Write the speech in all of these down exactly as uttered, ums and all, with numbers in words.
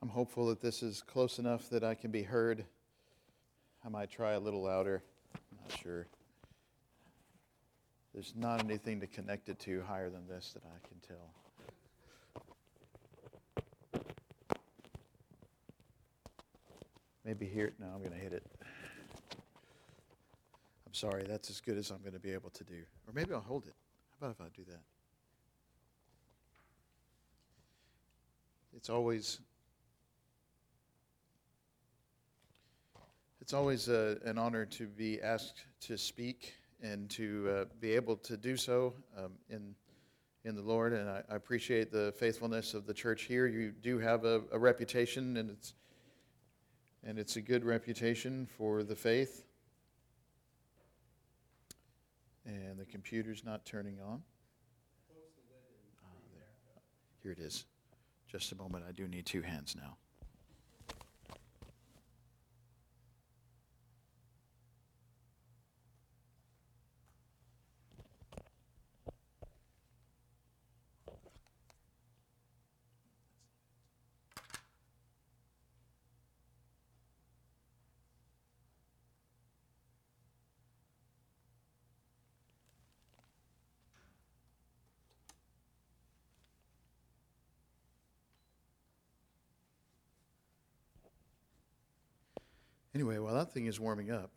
I'm hopeful that this is close enough that I can be heard. I might try a little louder. I'm not sure. There's not anything to connect it to higher than this that I can tell. Maybe here. No, I'm going to hit it. I'm sorry. That's as good as I'm going to be able to do. Or maybe I'll hold it. How about if I do that? It's always it's always uh, an honor to be asked to speak and to uh, be able to do so um, in in the Lord. And I, I appreciate the faithfulness of the church here. You do have a, a reputation, and it's and it's a good reputation for the faith. And the computer's not turning on. Ah, there. Here it is. Just a moment. I do need two hands now. Anyway, while that thing is warming up,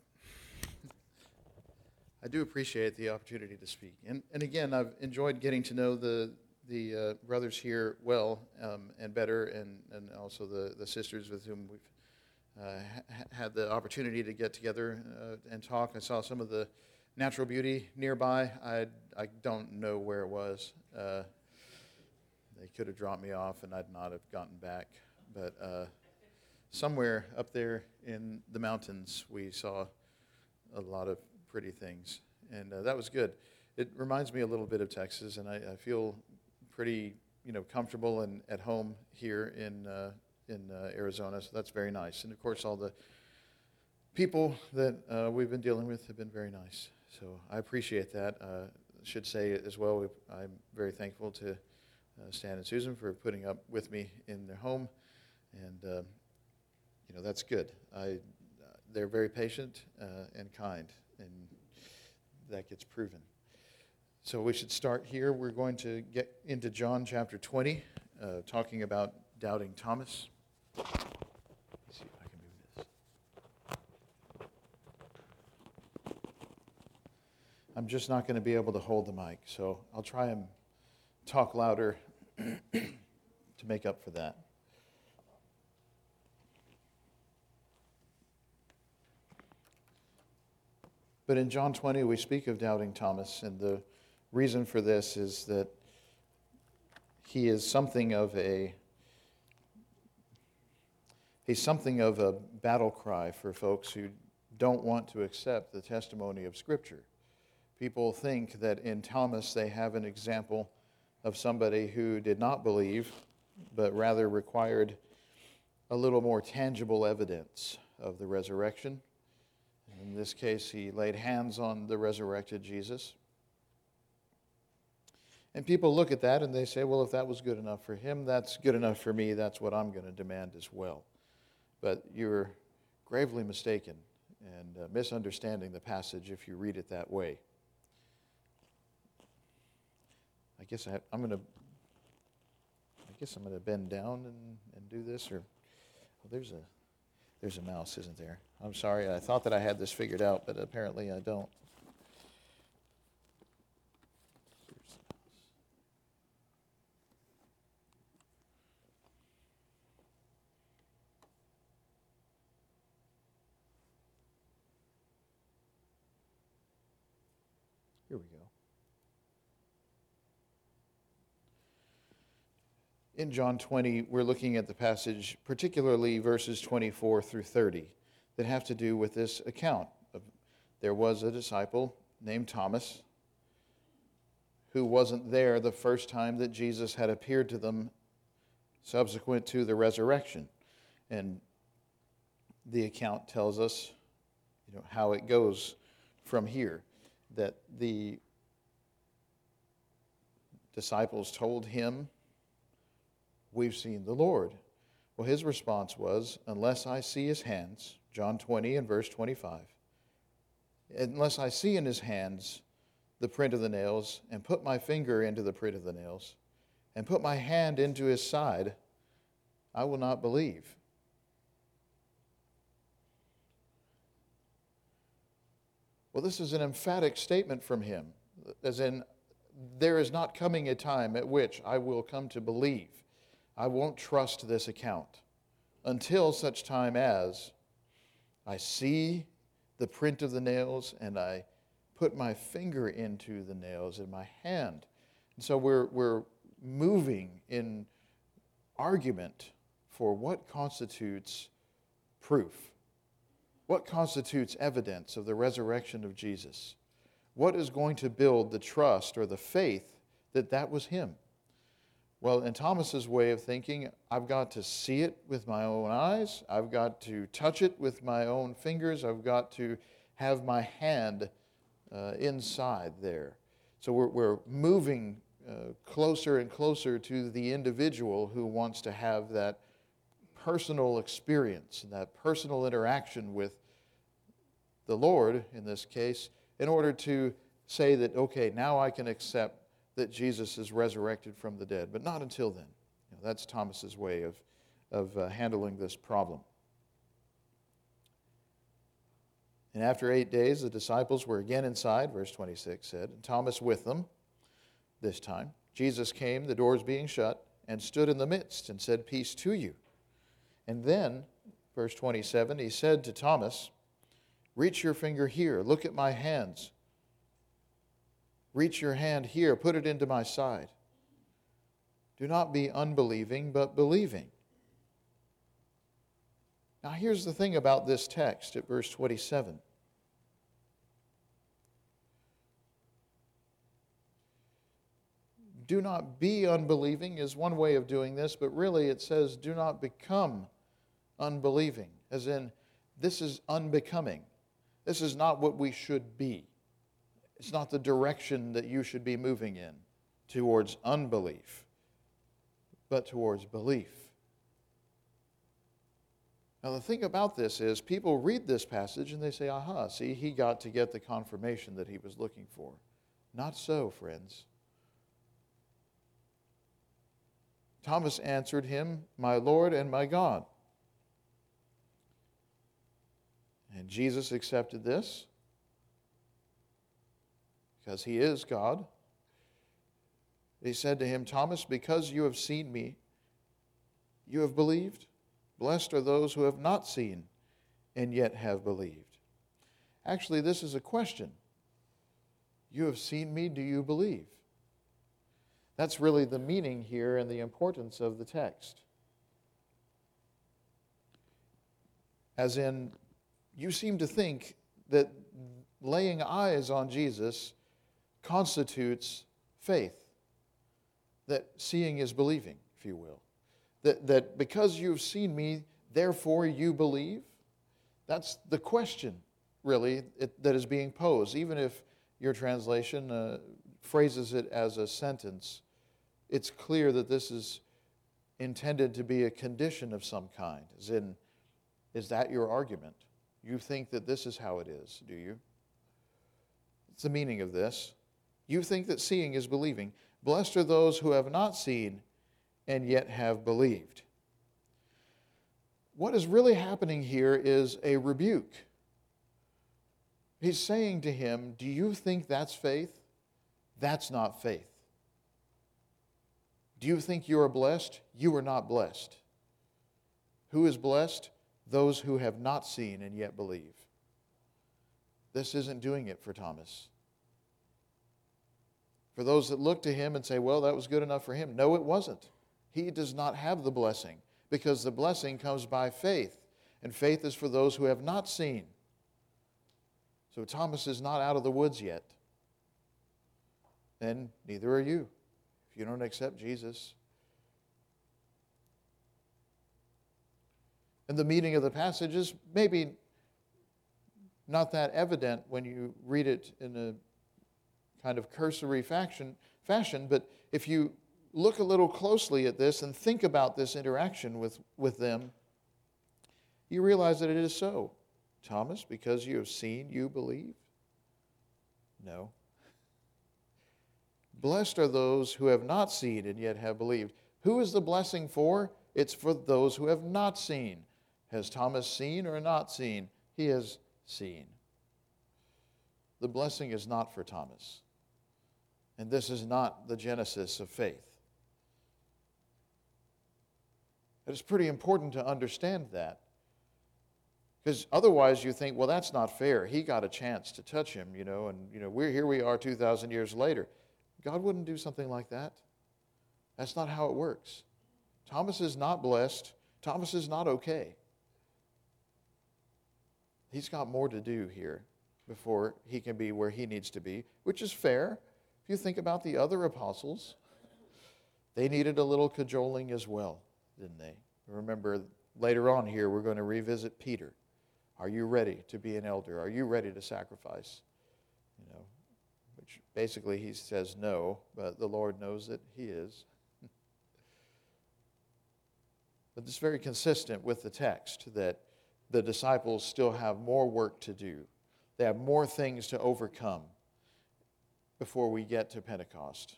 I do appreciate the opportunity to speak. And and again, I've enjoyed getting to know the the uh, brothers here well um, and better, and, and also the, the sisters with whom we've uh, ha- had the opportunity to get together uh, and talk. I saw some of the natural beauty nearby. I, I don't know where it was. Uh, they could have dropped me off, and I'd not have gotten back. But uh, somewhere up there in the mountains, we saw a lot of pretty things, and uh, that was good. It reminds me a little bit of Texas, and I, I feel pretty, you know, comfortable and at home here in uh, in uh, Arizona. So that's very nice. And of course, all the people that uh, we've been dealing with have been very nice. So I appreciate that. Uh, I should say as well, we, I'm very thankful to uh, Stan and Susan for putting up with me in their home, and uh, you know, that's good. I uh, they're very patient uh, and kind, and that gets proven. So we should start here. We're going to get into John chapter twenty, uh, talking about doubting Thomas. Let's see if I can move this. I'm just not going to be able to hold the mic, so I'll try and talk louder to make up for that. But in John twenty, we speak of doubting Thomas, and the reason for this is that he is something of a he's something of a battle cry for folks who don't want to accept the testimony of Scripture. People think that in Thomas they have an example of somebody who did not believe, but rather required a little more tangible evidence of the resurrection. In this case, he laid hands on the resurrected Jesus. And people look at that and they say, well, if that was good enough for him, that's good enough for me. That's what I'm going to demand as well. But you're gravely mistaken and uh, misunderstanding the passage if you read it that way. I guess I have, I'm going to I guess I'm going to bend down and, and do this. Or oh, there's a there's a mouse, isn't there? I'm sorry. I thought that I had this figured out, but apparently I don't. Here we go. In John twenty, we're looking at the passage, particularly verses twenty-four through thirty, that have to do with this account. Of, there was a disciple named Thomas who wasn't there the first time that Jesus had appeared to them subsequent to the resurrection. And the account tells us, you know, how it goes from here, that the disciples told him, "We've seen the Lord." Well, his response was, unless I see his hands, John twenty and verse twenty-five, unless I see in his hands the print of the nails, and put my finger into the print of the nails, and put my hand into his side, I will not believe. Well, this is an emphatic statement from him, as in, there is not coming a time at which I will come to believe. I won't trust this account until such time as I see the print of the nails and I put my finger into the nails in my hand. And so we're, we're moving in argument for what constitutes proof. What constitutes evidence of the resurrection of Jesus? What is going to build the trust or the faith that that was him? Well, in Thomas's way of thinking, I've got to see it with my own eyes. I've got to touch it with my own fingers. I've got to have my hand uh, inside there. So we're, we're moving uh, closer and closer to the individual who wants to have that personal experience and that personal interaction with the Lord, in this case, in order to say that, okay, now I can accept that Jesus is resurrected from the dead, but not until then. You know, that's Thomas's way of, of uh, handling this problem. And after eight days, the disciples were again inside, verse twenty-six said, and Thomas with them this time. Jesus came, the doors being shut, and stood in the midst and said, peace to you. And then, verse twenty-seven, he said to Thomas, reach your finger here, look at my hands. Reach your hand here, put it into my side. Do not be unbelieving, but believing. Now here's the thing about this text at verse twenty-seven. Do not be unbelieving is one way of doing this, but really it says do not become unbelieving, as in this is unbecoming. This is not what we should be. It's not the direction that you should be moving in towards unbelief, but towards belief. Now the thing about this is people read this passage and they say, aha, see, he got to get the confirmation that he was looking for. Not so, friends. Thomas answered him, my Lord and my God. And Jesus accepted this because he is God. He said to him, Thomas, because you have seen me, you have believed. Blessed are those who have not seen and yet have believed. Actually, this is a question. You have seen me, do you believe? That's really the meaning here and the importance of the text. As in, you seem to think that laying eyes on Jesus constitutes faith, that seeing is believing, if you will. That, that because you've seen me, therefore you believe? That's the question, really, it, that is being posed. Even if your translation uh, phrases it as a sentence, it's clear that this is intended to be a condition of some kind, as in, is that your argument? You think that this is how it is, do you? It's the meaning of this. You think that seeing is believing. Blessed are those who have not seen and yet have believed. What is really happening here is a rebuke. He's saying to him, do you think that's faith? That's not faith. Do you think you are blessed? You are not blessed. Who is blessed? Those who have not seen and yet believe. This isn't doing it for Thomas. For those that look to him and say, well, that was good enough for him. No, it wasn't. He does not have the blessing because the blessing comes by faith. And faith is for those who have not seen. So Thomas is not out of the woods yet. And neither are you if you don't accept Jesus. And the meaning of the passage is maybe not that evident when you read it in a kind of cursory fashion, fashion, but if you look a little closely at this and think about this interaction with, with them, you realize that it is so. Thomas, because you have seen, you believe? No. Blessed are those who have not seen and yet have believed. Who is the blessing for? It's for those who have not seen. Has Thomas seen or not seen? He has seen. The blessing is not for Thomas. And this is not the genesis of faith. It is pretty important to understand that. Because otherwise you think, well, that's not fair. He got a chance to touch him, you know, and you know, we're here we are two thousand years later. God wouldn't do something like that. That's not how it works. Thomas is not blessed. Thomas is not okay. He's got more to do here before he can be where he needs to be, which is fair. If you think about the other apostles, they needed a little cajoling as well, didn't they? Remember, later on here, we're going to revisit Peter. Are you ready to be an elder? Are you ready to sacrifice? You know, which basically he says no, but the Lord knows that he is. But it's very consistent with the text that the disciples still have more work to do. They have more things to overcome before we get to Pentecost.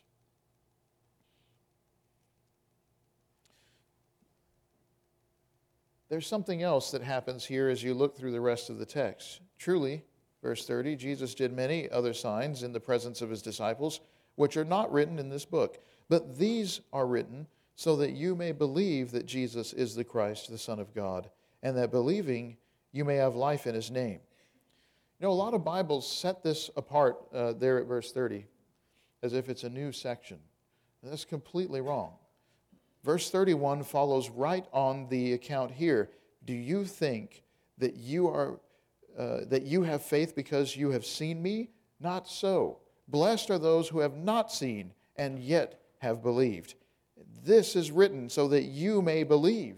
There's something else that happens here as you look through the rest of the text. Truly, verse thirty, Jesus did many other signs in the presence of his disciples, which are not written in this book. But these are written so that you may believe that Jesus is the Christ, the Son of God, and that believing you may have life in his name. You know, a lot of Bibles set this apart uh, there at verse thirty as if it's a new section. And that's completely wrong. Verse thirty-one follows right on the account here. Do you think that you are uh, that you have faith because you have seen me? Not so. Blessed are those who have not seen and yet have believed. This is written so that you may believe.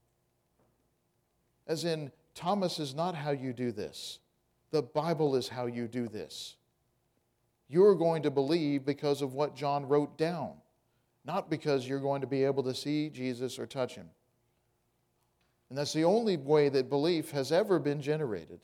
As in, Thomas is not how you do this. The Bible is how you do this. You're going to believe because of what John wrote down, not because you're going to be able to see Jesus or touch him. And that's the only way that belief has ever been generated.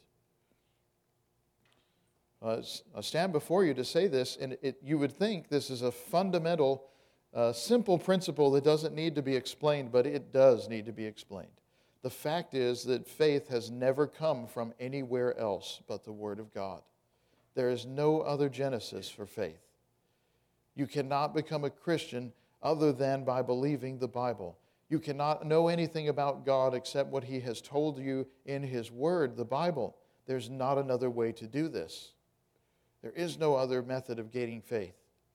Uh, I stand before you to say this, and it, you would think this is a fundamental, uh, simple principle that doesn't need to be explained, but it does need to be explained. The fact is that faith has never come from anywhere else but the Word of God. There is no other genesis for faith. You cannot become a Christian other than by believing the Bible. You cannot know anything about God except what he has told you in his Word, the Bible. There's not another way to do this. There is no other method of gaining faith.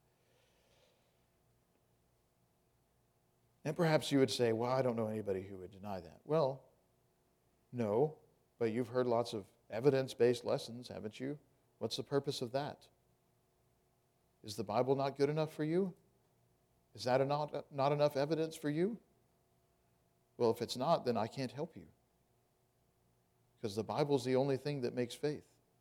And perhaps you would say, well, I don't know anybody who would deny that. Well, no, but you've heard lots of evidence-based lessons, haven't you? What's the purpose of that? Is the Bible not good enough for you? Is that not, not enough evidence for you? Well, if it's not, then I can't help you. Because the Bible's the only thing that makes faith.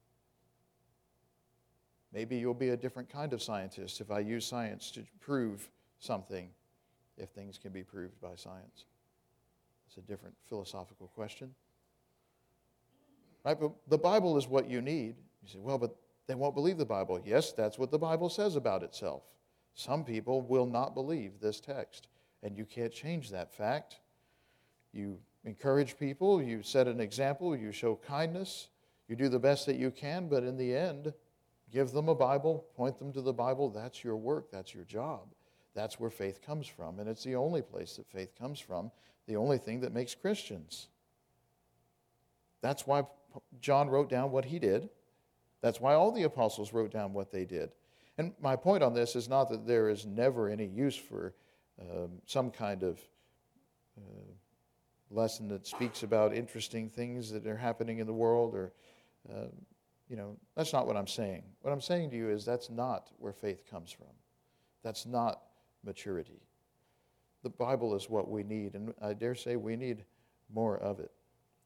Maybe you'll be a different kind of scientist if I use science to prove something, if things can be proved by science. It's a different philosophical question. Right? But the Bible is what you need. You say, well, but they won't believe the Bible. Yes, that's what the Bible says about itself. Some people will not believe this text, and you can't change that fact. You encourage people, you set an example, you show kindness, you do the best that you can, but in the end, give them a Bible, point them to the Bible. That's your work, that's your job. That's where faith comes from, and it's the only place that faith comes from, the only thing that makes Christians. That's why John wrote down what he did. That's why all the apostles wrote down what they did. And my point on this is not that there is never any use for um, some kind of uh, lesson that speaks about interesting things that are happening in the world, or, uh, you know, that's not what I'm saying. What I'm saying to you is that's not where faith comes from. That's not maturity. The Bible is what we need, and I dare say we need more of it.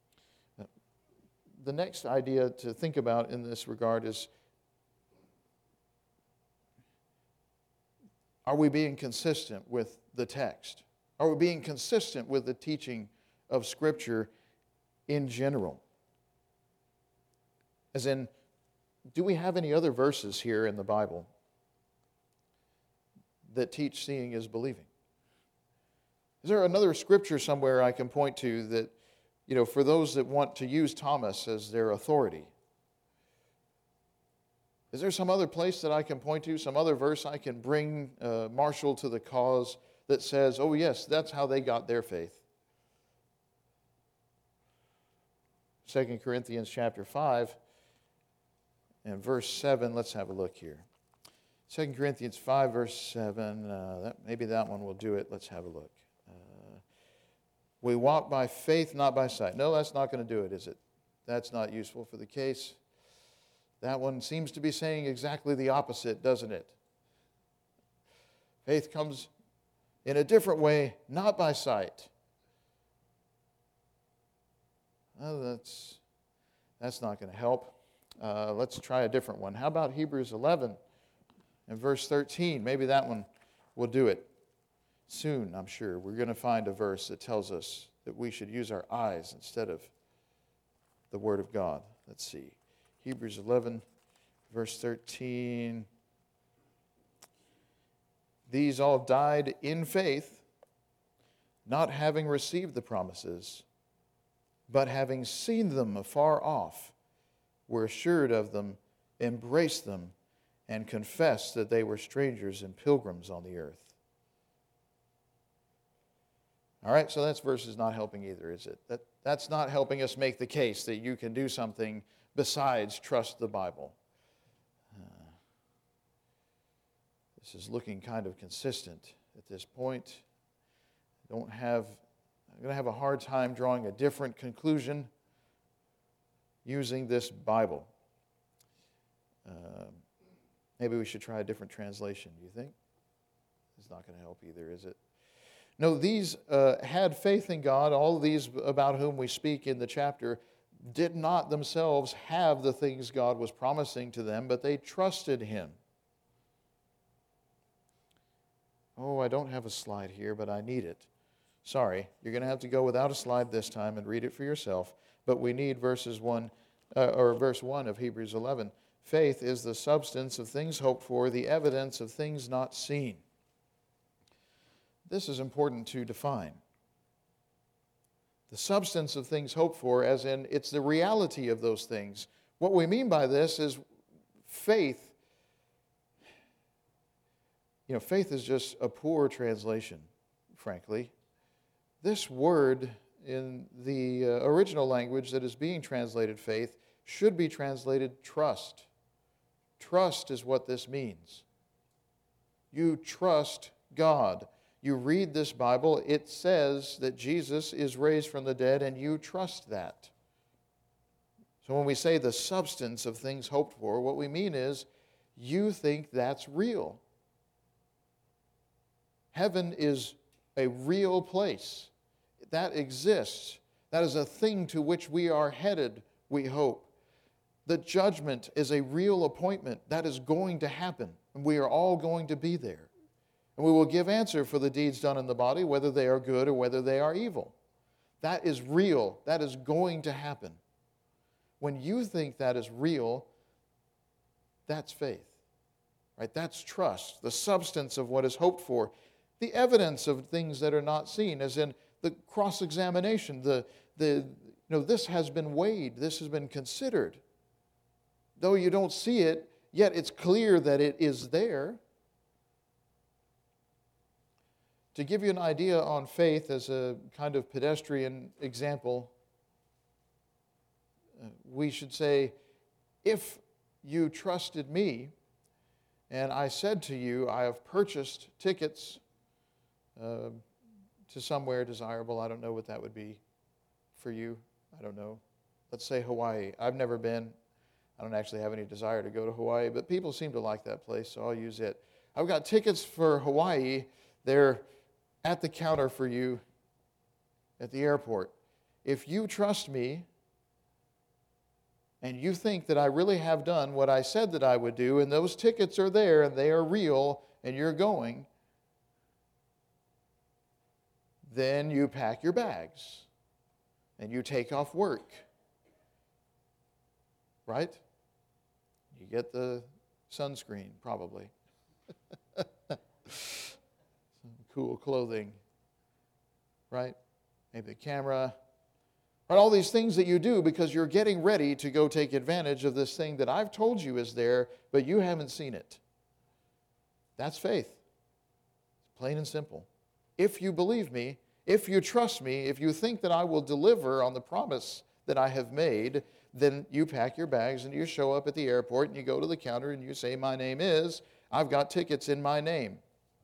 The next idea to think about in this regard is, are we being consistent with the text? Are we being consistent with the teaching of Scripture in general? As in, do we have any other verses here in the Bible that teach seeing is believing? Is there another scripture somewhere I can point to that, you know, for those that want to use Thomas as their authority? Is there some other place that I can point to, some other verse I can bring uh, Marshall to the cause that says, oh yes, that's how they got their faith? Second Corinthians chapter five and verse seven, let's have a look here. Second Corinthians five, verse seven, uh, that, maybe that one will do it. Let's have a look. Uh, we walk by faith, not by sight. No, that's not going to do it, is it? That's not useful for the case. That one seems to be saying exactly the opposite, doesn't it? Faith comes in a different way, not by sight. Well, that's, that's not going to help. Uh, let's try a different one. How about Hebrews eleven and verse thirteen? Maybe that one will do it. Soon, I'm sure, we're going to find a verse that tells us that we should use our eyes instead of the Word of God. Let's see. Hebrews eleven, verse thirteen. These all died in faith, not having received the promises, but having seen them afar off, were assured of them, embraced them, and confessed that they were strangers and pilgrims on the earth. All right, so that verse is not helping either, is it? That, that's not helping us make the case that you can do something besides trust the Bible. Uh, this is looking kind of consistent at this point. I don't have, I'm going to have a hard time drawing a different conclusion using this Bible. Uh, maybe we should try a different translation, do you think? It's not going to help either, is it? No, these uh, had faith in God. All of these about whom we speak in the chapter did not themselves have the things God was promising to them, but they trusted Him. Oh, I don't have a slide here, but I need it. Sorry, you're going to have to go without a slide this time and read it for yourself. But we need verses one, uh, or verse one of Hebrews eleven. Faith is the substance of things hoped for, the evidence of things not seen. This is important to define. The substance of things hoped for, as in it's the reality of those things. What we mean by this is faith. You know, faith is just a poor translation, frankly. This word in the uh, original language that is being translated faith should be translated trust. Trust is what this means. You trust God. You read this Bible, it says that Jesus is raised from the dead, and you trust that. So when we say the substance of things hoped for, what we mean is you think that's real. Heaven is a real place. That exists. That is a thing to which we are headed, we hope. The judgment is a real appointment. That is going to happen, and we are all going to be there. And we will give answer for the deeds done in the body, whether they are good or whether they are evil. That is real. That is going to happen. When you think that is real, that's faith. Right? That's trust, the substance of what is hoped for. The evidence of things that are not seen, as in the cross-examination. The, the, you know, this has been weighed. This has been considered. Though you don't see it, yet it's clear that it is there. To give you an idea on faith as a kind of pedestrian example, uh, we should say, if you trusted me, and I said to you, I have purchased tickets uh, to somewhere desirable. I don't know what that would be for you. I don't know. Let's say Hawaii. I've never been. I don't actually have any desire to go to Hawaii, but people seem to like that place, so I'll use it. I've got tickets for Hawaii. They're at the counter for you at the airport. If you trust me and you think that I really have done what I said that I would do, and those tickets are there and they are real and you're going, then you pack your bags and you take off work. Right? You get the sunscreen, probably. Some cool clothing. Right? Maybe the camera. Right? All these things that you do because you're getting ready to go take advantage of this thing that I've told you is there, but you haven't seen it. That's faith. Plain and simple. If you believe me, if you trust me, if you think that I will deliver on the promise that I have made, then you pack your bags and you show up at the airport and you go to the counter and you say, my name is, I've got tickets in my name.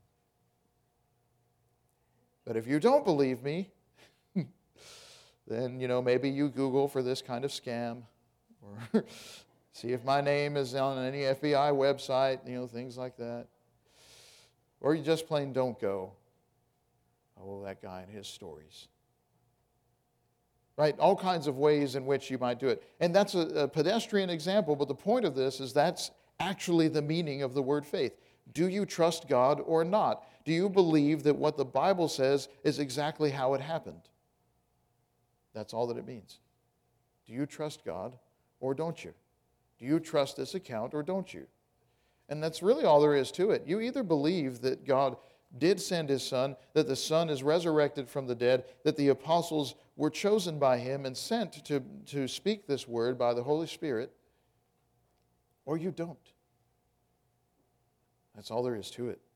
But if you don't believe me, then, you know, maybe you Google for this kind of scam or see if my name is on any F B I website, you know, things like that. Or you just plain don't go. Oh, that guy and his stories. Right? All kinds of ways in which you might do it. And that's a, a pedestrian example, but the point of this is that's actually the meaning of the word faith. Do you trust God or not? Do you believe that what the Bible says is exactly how it happened? That's all that it means. Do you trust God or don't you? Do you trust this account or don't you? And that's really all there is to it. You either believe that God did send his Son, that the Son is resurrected from the dead, that the apostles were chosen by him and sent to, to speak this word by the Holy Spirit, or you don't. That's all there is to it.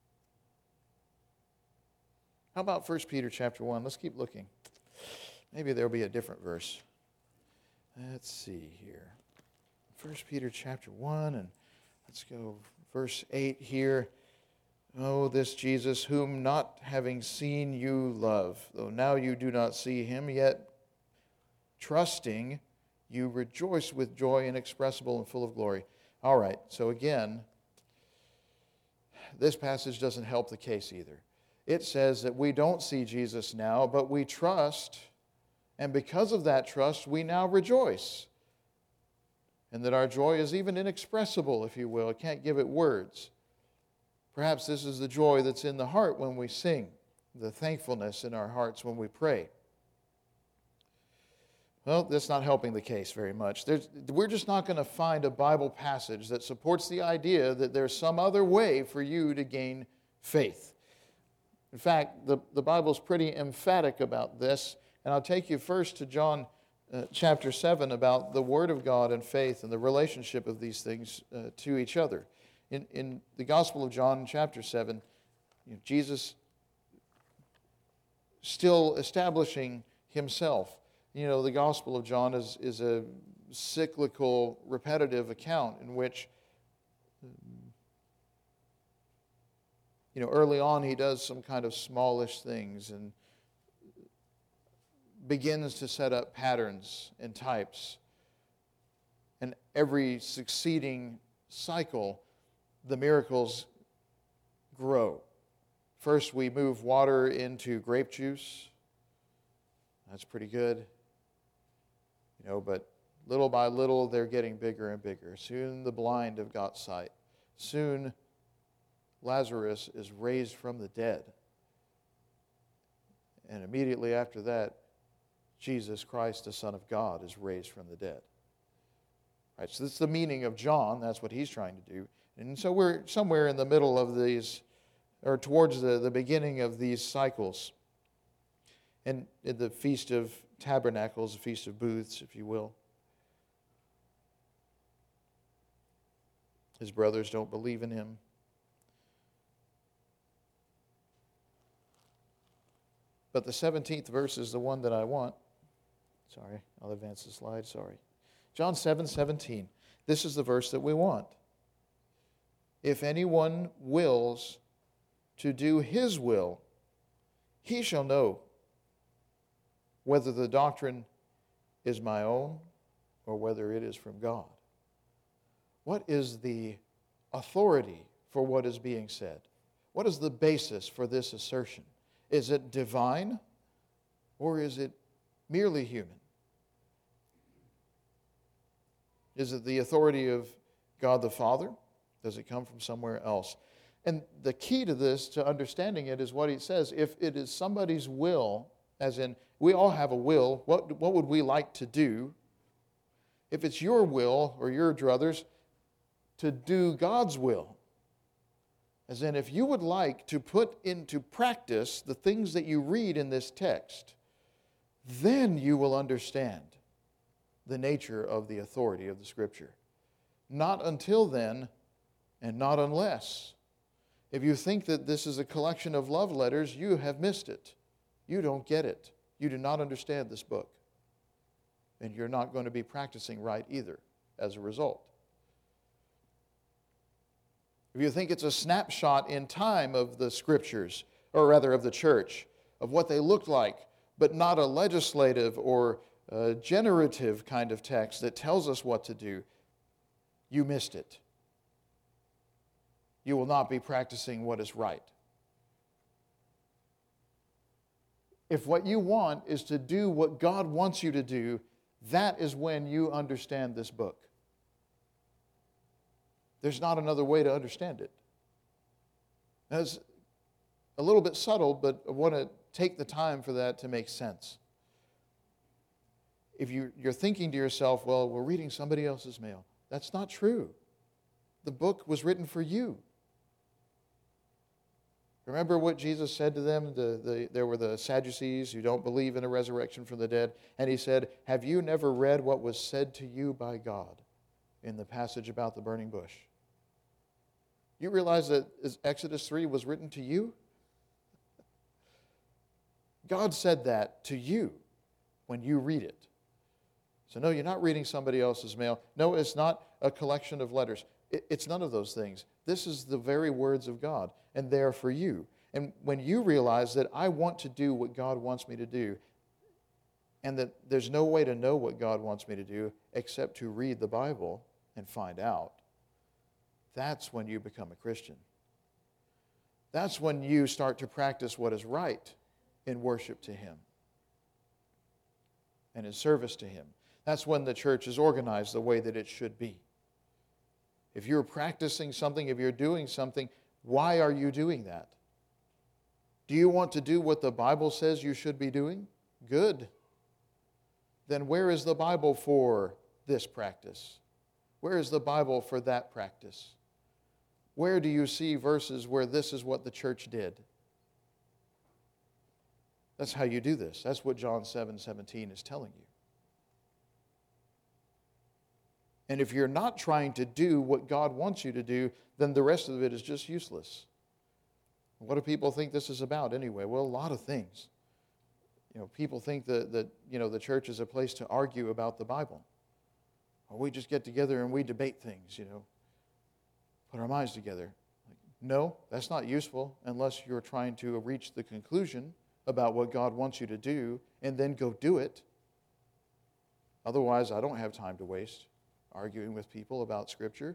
How about First Peter chapter one? Let's keep looking. Maybe there'll be a different verse. Let's see here. First Peter chapter one, and let's go verse eight here. Oh, this Jesus, whom not having seen you love, though now you do not see him, yet trusting you rejoice with joy inexpressible and full of glory. All right, so again, this passage doesn't help the case either. It says that we don't see Jesus now, but we trust, and because of that trust, we now rejoice. And that our joy is even inexpressible, if you will. I can't give it words. Perhaps this is the joy that's in the heart when we sing, the thankfulness in our hearts when we pray. Well, that's not helping the case very much. There's, we're just not going to find a Bible passage that supports the idea that there's some other way for you to gain faith. In fact, the, the Bible's pretty emphatic about this, and I'll take you first to John uh, chapter seven about the Word of God and faith and the relationship of these things uh, to each other. In, in the Gospel of John, chapter seven, you know, Jesus still establishing himself. You know, the Gospel of John is, is a cyclical, repetitive account in which, you know, early on he does some kind of smallish things and begins to set up patterns and types. And every succeeding cycle, the miracles grow. First, we move water into grape juice. That's pretty good. You know, but little by little, they're getting bigger and bigger. Soon the blind have got sight. Soon Lazarus is raised from the dead. And immediately after that, Jesus Christ, the Son of God, is raised from the dead. Right, so that's the meaning of John. That's what he's trying to do. And so we're somewhere in the middle of these, or towards the, the beginning of these cycles. And in the Feast of Tabernacles, the Feast of Booths, if you will. His brothers don't believe in him. But the seventeenth verse is the one that I want. Sorry, I'll advance the slide, sorry. John seven seventeen. This is the verse that we want. If anyone wills to do his will, he shall know whether the doctrine is my own or whether it is from God. What is the authority for what is being said? What is the basis for this assertion? Is it divine or is it merely human? Is it the authority of God the Father? Does it come from somewhere else? And the key to this, to understanding it, is what he says. If it is somebody's will, as in, we all have a will, what, what would we like to do? If it's your will, or your druthers, to do God's will, as in, if you would like to put into practice the things that you read in this text, then you will understand the nature of the authority of the Scripture. Not until then, and not unless. If you think that this is a collection of love letters, you have missed it. You don't get it. You do not understand this book. And you're not going to be practicing right either as a result. If you think it's a snapshot in time of the Scriptures, or rather of the church, of what they looked like, but not a legislative or a generative kind of text that tells us what to do, you missed it. You will not be practicing what is right. If what you want is to do what God wants you to do, that is when you understand this book. There's not another way to understand it. That's a little bit subtle, but I want to take the time for that to make sense. If you, you're thinking to yourself, well, we're reading somebody else's mail. That's not true. The book was written for you. Remember what Jesus said to them? The, the, there were the Sadducees who don't believe in a resurrection from the dead. And he said, have you never read what was said to you by God in the passage about the burning bush? You realize that Exodus three was written to you? God said that to you when you read it. So no, you're not reading somebody else's mail. No, it's not a collection of letters. It's none of those things. This is the very words of God, and they're for you. And when you realize that I want to do what God wants me to do, and that there's no way to know what God wants me to do except to read the Bible and find out, that's when you become a Christian. That's when you start to practice what is right in worship to Him and in service to Him. That's when the church is organized the way that it should be. If you're practicing something, if you're doing something, why are you doing that? Do you want to do what the Bible says you should be doing? Good. Then where is the Bible for this practice? Where is the Bible for that practice? Where do you see verses where this is what the church did? That's how you do this. That's what John seven seventeen is telling you. And if you're not trying to do what God wants you to do, then the rest of it is just useless. What do people think this is about anyway? Well, a lot of things. You know, people think that, that you know, the church is a place to argue about the Bible. Or we just get together and we debate things, you know, put our minds together. No, that's not useful unless you're trying to reach the conclusion about what God wants you to do and then go do it. Otherwise, I don't have time to waste arguing with people about Scripture.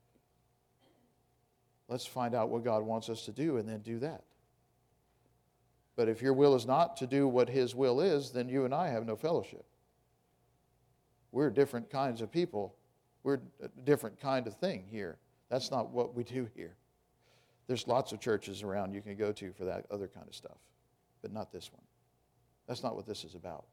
Let's find out what God wants us to do and then do that. But if your will is not to do what His will is, then you and I have no fellowship. We're different kinds of people. We're a different kind of thing here. That's not what we do here. There's lots of churches around you can go to for that other kind of stuff, but not this one. That's not what this is about.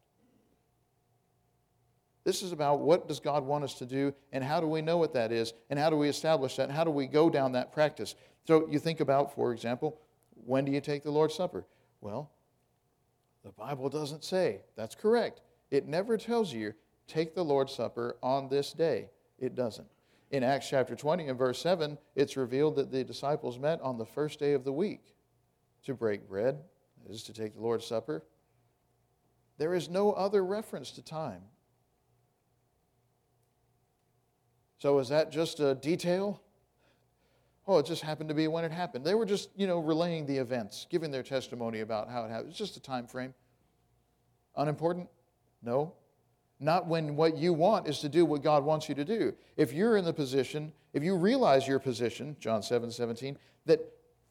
This is about what does God want us to do, and how do we know what that is, and how do we establish that, and how do we go down that practice. So you think about, for example, when do you take the Lord's Supper? Well, the Bible doesn't say. That's correct. It never tells you, take the Lord's Supper on this day. It doesn't. In Acts chapter twenty and verse seven, it's revealed that the disciples met on the first day of the week to break bread, that is to take the Lord's Supper. There is no other reference to time. So is that just a detail? Oh, it just happened to be when it happened. They were just, you know, relaying the events, giving their testimony about how it happened. It's just a time frame. Unimportant? No. Not when what you want is to do what God wants you to do. If you're in the position, if you realize your position, John seven seventeen, that,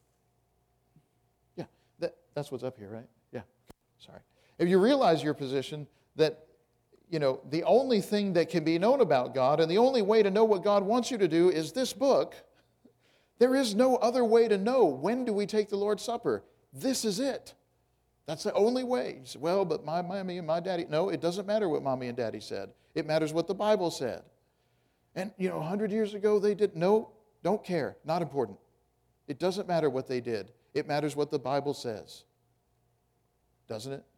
yeah, that, that's what's up here, right? Yeah, sorry. If you realize your position that, you know, the only thing that can be known about God and the only way to know what God wants you to do is this book, There is no other way to know when do we take the Lord's Supper. This is it. That's the only way. You say, well, but my mommy and my daddy. No, it doesn't matter what mommy and daddy said. It matters what the Bible said. And, you know, a hundred years ago they did. No, don't care. Not important. It doesn't matter what they did. It matters what the Bible says. Doesn't it?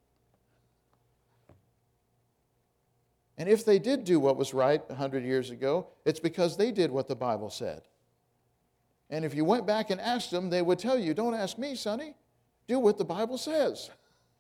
And if they did do what was right a hundred years ago, it's because they did what the Bible said. And if you went back and asked them, they would tell you, don't ask me, Sonny. Do what the Bible says.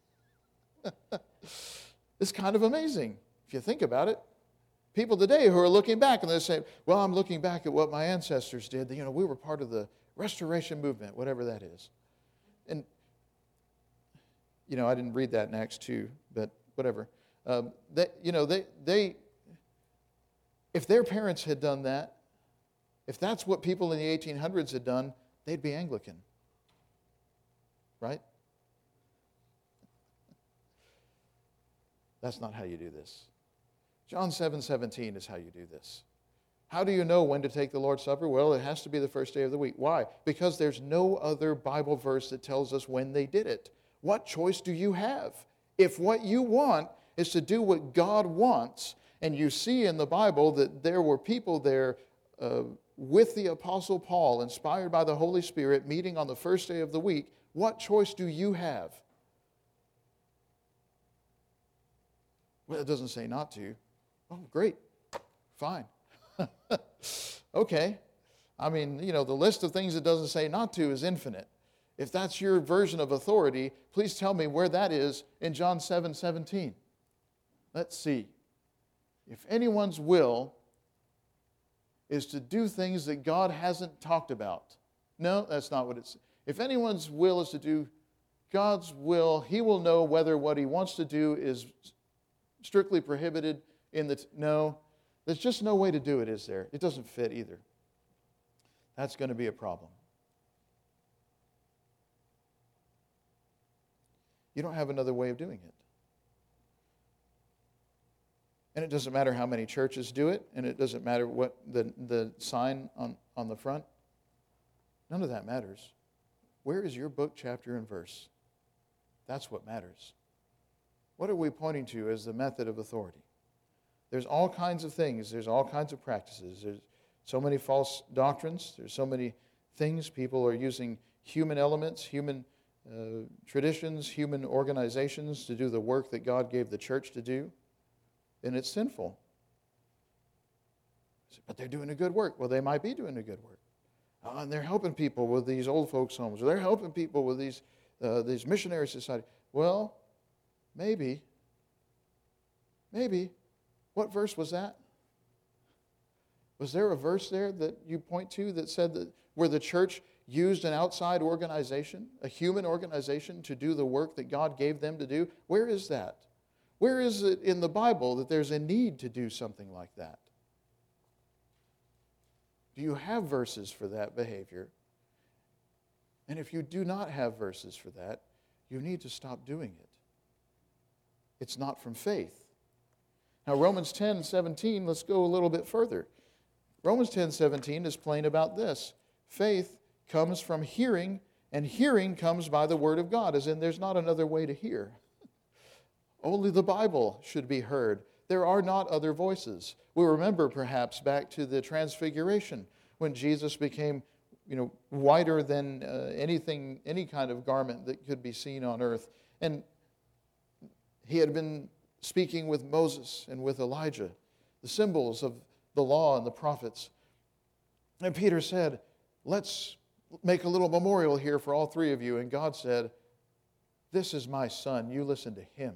It's kind of amazing if you think about it. People today who are looking back and they say, well, I'm looking back at what my ancestors did. You know, we were part of the Restoration Movement, whatever that is. And, you know, I didn't read that in Acts two, but whatever. Um, they, you know, they, they, if their parents had done that, if that's what people in the eighteen hundreds had done, they'd be Anglican. Right? That's not how you do this. John seven seventeen is how you do this. How do you know when to take the Lord's Supper? Well, it has to be the first day of the week. Why? Because there's no other Bible verse that tells us when they did it. What choice do you have? If what you want is to do what God wants, and you see in the Bible that there were people there uh, with the Apostle Paul, inspired by the Holy Spirit, meeting on the first day of the week, what choice do you have? Well, it doesn't say not to. Oh, great. Fine. Okay. I mean, you know, the list of things it doesn't say not to is infinite. If that's your version of authority, please tell me where that is in John seven seventeen. Let's see. If anyone's will is to do things that God hasn't talked about. No, that's not what it's. If anyone's will is to do God's will, he will know whether what he wants to do is strictly prohibited in the... T- no, there's just no way to do it, is there? It doesn't fit either. That's going to be a problem. You don't have another way of doing it. And it doesn't matter how many churches do it, and it doesn't matter what the, the sign on, on the front. None of that matters. Where is your book, chapter, and verse? That's what matters. What are we pointing to as the method of authority? There's all kinds of things. There's all kinds of practices. There's so many false doctrines. There's so many things. People are using human elements, human uh, traditions, human organizations to do the work that God gave the church to do. And it's sinful. But they're doing a good work. Well, they might be doing a good work. Uh, and they're helping people with these old folks' homes. Or they're helping people with these, uh, these missionary societies. Well, maybe. Maybe. What verse was that? Was there a verse there that you point to that said that where the church used an outside organization, a human organization, to do the work that God gave them to do? Where is that? Where is it in the Bible that there's a need to do something like that? Do you have verses for that behavior? And if you do not have verses for that, you need to stop doing it. It's not from faith. Now, Romans ten seventeen, let's go a little bit further. Romans ten seventeen is plain about this. Faith comes from hearing, and hearing comes by the word of God, as in there's not another way to hear. Only the Bible should be heard. There are not other voices. We remember perhaps back to the Transfiguration when Jesus became, you know, whiter than uh, anything, any kind of garment that could be seen on earth. And he had been speaking with Moses and with Elijah, the symbols of the law and the prophets. And Peter said, let's make a little memorial here for all three of you. And God said, this is my son. You listen to him.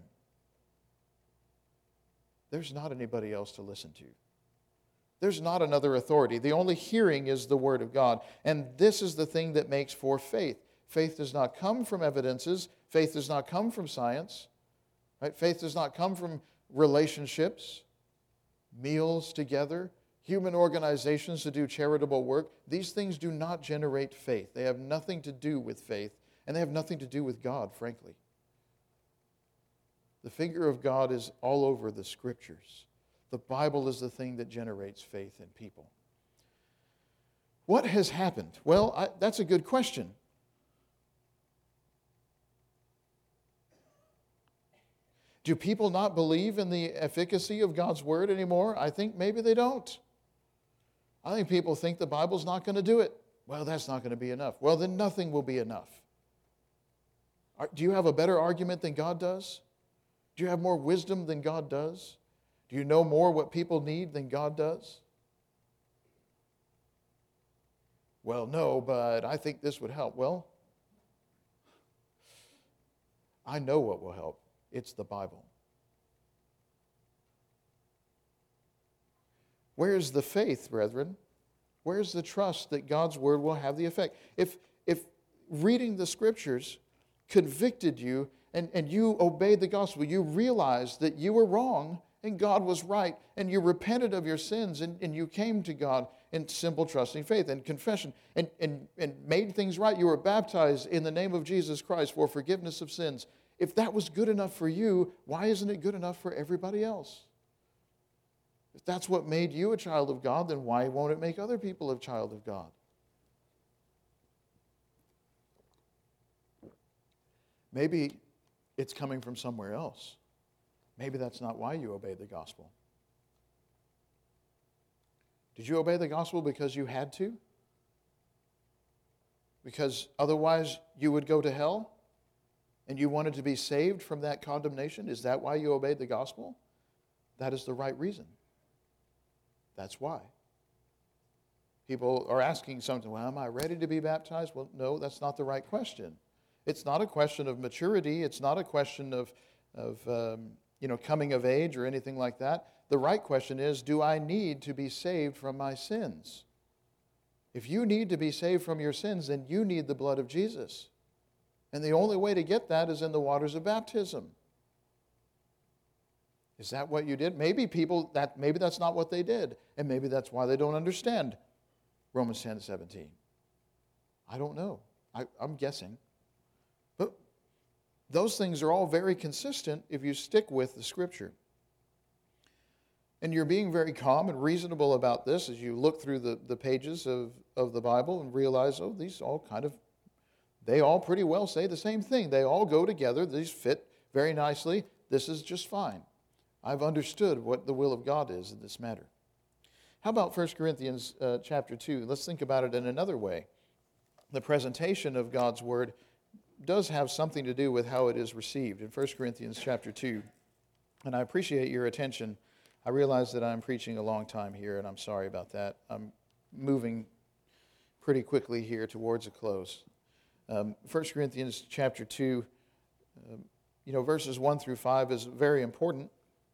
There's not anybody else to listen to. There's not another authority. The only hearing is the word of God. And this is the thing that makes for faith. Faith does not come from evidences. Faith does not come from science. Right? Faith does not come from relationships, meals together, human organizations to do charitable work. These things do not generate faith. They have nothing to do with faith, and they have nothing to do with God, frankly. The finger of God is all over the Scriptures. The Bible is the thing that generates faith in people. What has happened? Well, I, that's a good question. Do people not believe in the efficacy of God's Word anymore? I think maybe they don't. I think people think the Bible's not going to do it. Well, that's not going to be enough. Well, then nothing will be enough. Do you have a better argument than God does? Do you have more wisdom than God does? Do you know more what people need than God does? Well, no, but I think this would help. Well, I know what will help. It's the Bible. Where's the faith, brethren? Where's the trust that God's Word will have the effect? If, if reading the Scriptures convicted you and, and you obeyed the gospel, you realized that you were wrong and God was right, and you repented of your sins and, and you came to God in simple trusting faith and confession and, and, and made things right. You were baptized in the name of Jesus Christ for forgiveness of sins. If that was good enough for you, why isn't it good enough for everybody else? If that's what made you a child of God, then why won't it make other people a child of God? Maybe it's coming from somewhere else. Maybe that's not why you obeyed the gospel. Did you obey the gospel because you had to? Because otherwise you would go to hell? And you wanted to be saved from that condemnation? Is that why you obeyed the gospel? That is the right reason. That's why. People are asking something, well, am I ready to be baptized? Well, no, that's not the right question. It's not a question of maturity. It's not a question of, of um, you know, coming of age or anything like that. The right question is, do I need to be saved from my sins? If you need to be saved from your sins, then you need the blood of Jesus. And the only way to get that is in the waters of baptism. Is that what you did? Maybe people, that maybe that's not what they did. And maybe that's why they don't understand Romans ten seventeen. I don't know. I, I'm guessing. But those things are all very consistent if you stick with the Scripture. And you're being very calm and reasonable about this as you look through the, the pages of, of the Bible and realize, oh, these all kind of, they all pretty well say the same thing. They all go together. These fit very nicely. This is just fine. I've understood what the will of God is in this matter. How about First Corinthians uh, chapter two? Let's think about it in another way. The presentation of God's Word does have something to do with how it is received. In First Corinthians chapter two, and I appreciate your attention. I realize that I'm preaching a long time here, and I'm sorry about that. I'm moving pretty quickly here towards a close. Um, First Corinthians chapter two, um, you know, verses one through five is very important,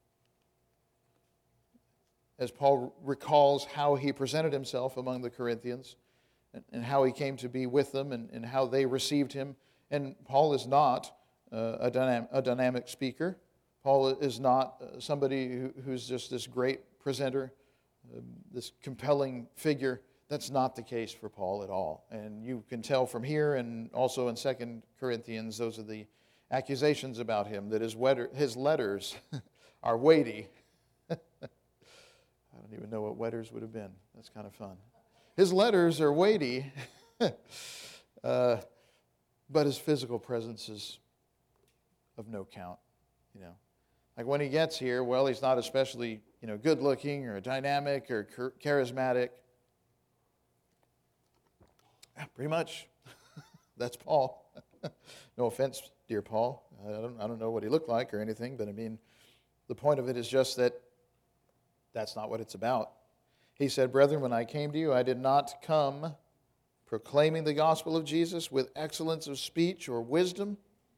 as Paul recalls how he presented himself among the Corinthians and, and how he came to be with them and, and how they received him. And Paul is not uh, a, dynam- a dynamic speaker. Paul is not uh, somebody who, who's just this great presenter, uh, this compelling figure. That's not the case for Paul at all. And you can tell from here and also in Second Corinthians, those are the accusations about him, that his, wetter, his letters are weighty. I don't even know what wetters would have been. That's kind of fun. His letters are weighty, uh, but his physical presence is of no count. You know, like when he gets here, well, he's not especially, you know, good-looking or dynamic or charismatic. Yeah, pretty much, that's Paul. No offense, dear Paul. I don't, I don't know what he looked like or anything, but I mean, the point of it is just that that's not what it's about. He said, brethren, when I came to you, I did not come proclaiming the gospel of Jesus with excellence of speech or wisdom.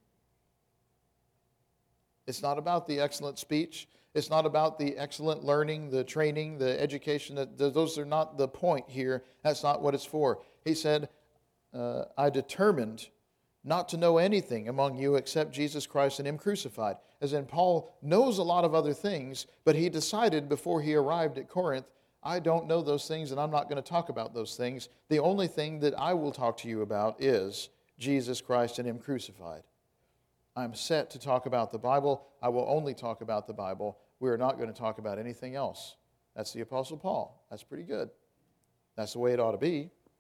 It's not about the excellent speech. It's not about the excellent learning, the training, the education. Those are not the point here. That's not what it's for. He said, uh, I determined not to know anything among you except Jesus Christ and Him crucified. As in, Paul knows a lot of other things, but he decided before he arrived at Corinth, I don't know those things and I'm not going to talk about those things. The only thing that I will talk to you about is Jesus Christ and Him crucified. I'm set to talk about the Bible. I will only talk about the Bible. We are not going to talk about anything else. That's the Apostle Paul. That's pretty good. That's the way it ought to be.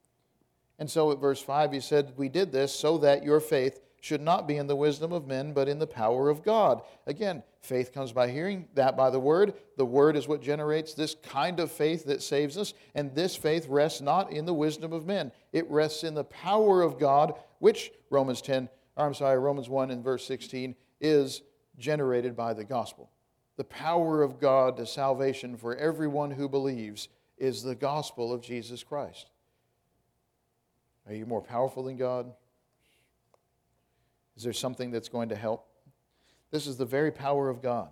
And so at verse five he said, we did this so that your faith should not be in the wisdom of men, but in the power of God. Again, faith comes by hearing, that by the Word. The Word is what generates this kind of faith that saves us. And this faith rests not in the wisdom of men. It rests in the power of God, which Romans ten, or I'm sorry, Romans one and verse sixteen is generated by the gospel. The power of God to salvation for everyone who believes is the gospel of Jesus Christ. Are you more powerful than God? Is there something that's going to help? This is the very power of God.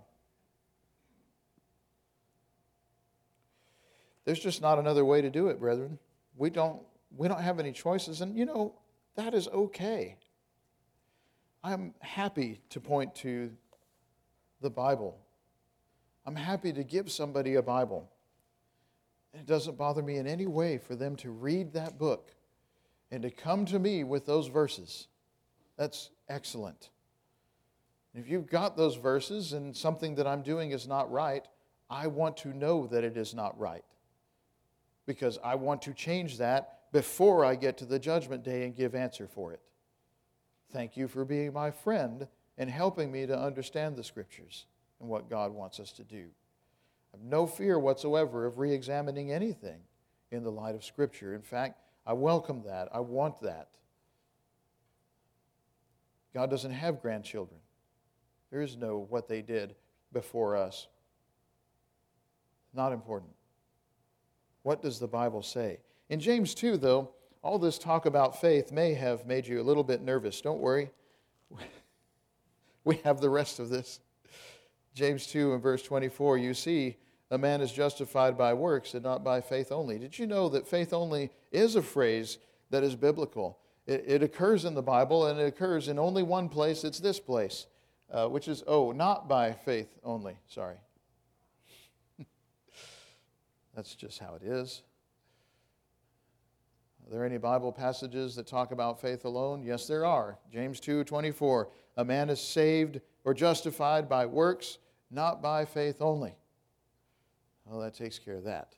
There's just not another way to do it, brethren. We don't, we don't have any choices, and you know, that is okay. I'm happy to point to the Bible. I'm happy to give somebody a Bible. It doesn't bother me in any way for them to read that book and to come to me with those verses. That's excellent. If you've got those verses and something that I'm doing is not right, I want to know that it is not right. Because I want to change that before I get to the judgment day and give answer for it. Thank you for being my friend and helping me to understand the Scriptures and what God wants us to do. I have no fear whatsoever of re-examining anything in the light of Scripture. In fact, I welcome that. I want that. God doesn't have grandchildren. There is no what they did before us. Not important. What does the Bible say? In James two, though, all this talk about faith may have made you a little bit nervous. Don't worry. We have the rest of this. James two and verse twenty-four, you see, a man is justified by works and not by faith only. Did you know that faith only is a phrase that is biblical? It, it occurs in the Bible, and it occurs in only one place. It's this place, uh, which is, oh, not by faith only. Sorry. That's just how it is. Are there any Bible passages that talk about faith alone? Yes, there are. James two twenty-four, a man is saved or justified by works, not by faith only. Well, that takes care of that.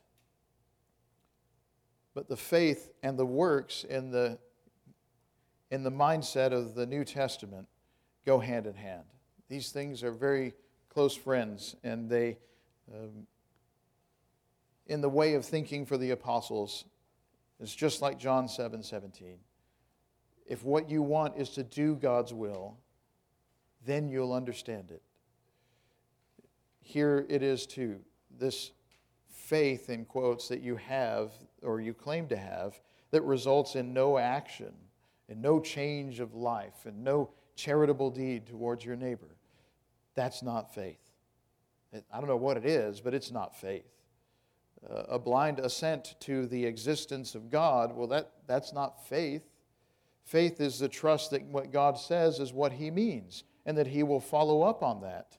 But the faith and the works in the, in the mindset of the New Testament go hand in hand. These things are very close friends, and they, um, in the way of thinking for the apostles, it's just like John seven seventeen. If what you want is to do God's will, then you'll understand it. Here it is too. This faith, in quotes, that you have or you claim to have that results in no action and no change of life and no charitable deed towards your neighbor. That's not faith. I don't know what it is, but it's not faith. Uh, a blind assent to the existence of God, well, that, that's not faith. Faith is the trust that what God says is what He means, and that He will follow up on that.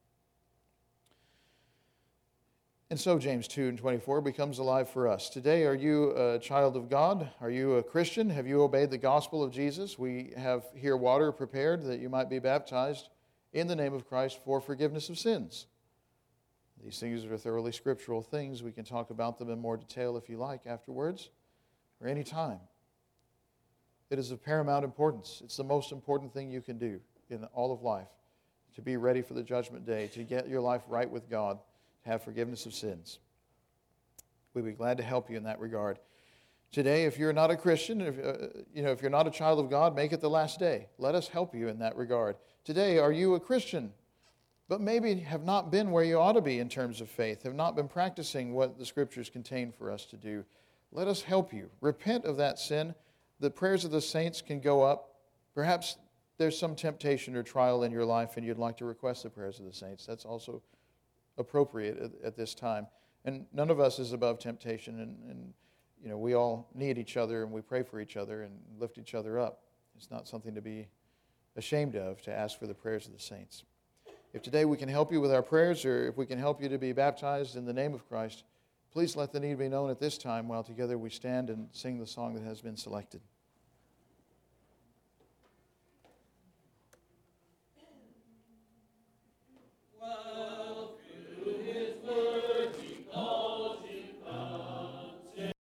And so James two and twenty-four becomes alive for us. Today, are you a child of God? Are you a Christian? Have you obeyed the gospel of Jesus? We have here water prepared that you might be baptized in the name of Christ for forgiveness of sins. These things are thoroughly scriptural things. We can talk about them in more detail if you like afterwards or any time. It is of paramount importance. It's the most important thing you can do in all of life, to be ready for the judgment day, to get your life right with God, to have forgiveness of sins. We'd be glad to help you in that regard. Today, if you're not a Christian, if, uh, you know, if you're not a child of God, make it the last day. Let us help you in that regard. Today, are you a Christian, but maybe have not been where you ought to be in terms of faith, have not been practicing what the Scriptures contain for us to do? Let us help you. Repent of that sin. The prayers of the saints can go up. Perhaps there's some temptation or trial in your life and you'd like to request the prayers of the saints. That's also appropriate at, at this time. And none of us is above temptation, and, and you know, we all need each other, and we pray for each other and lift each other up. It's not something to be ashamed of, to ask for the prayers of the saints. If today we can help you with our prayers, or if we can help you to be baptized in the name of Christ, please let the need be known at this time while together we stand and sing the song that has been selected.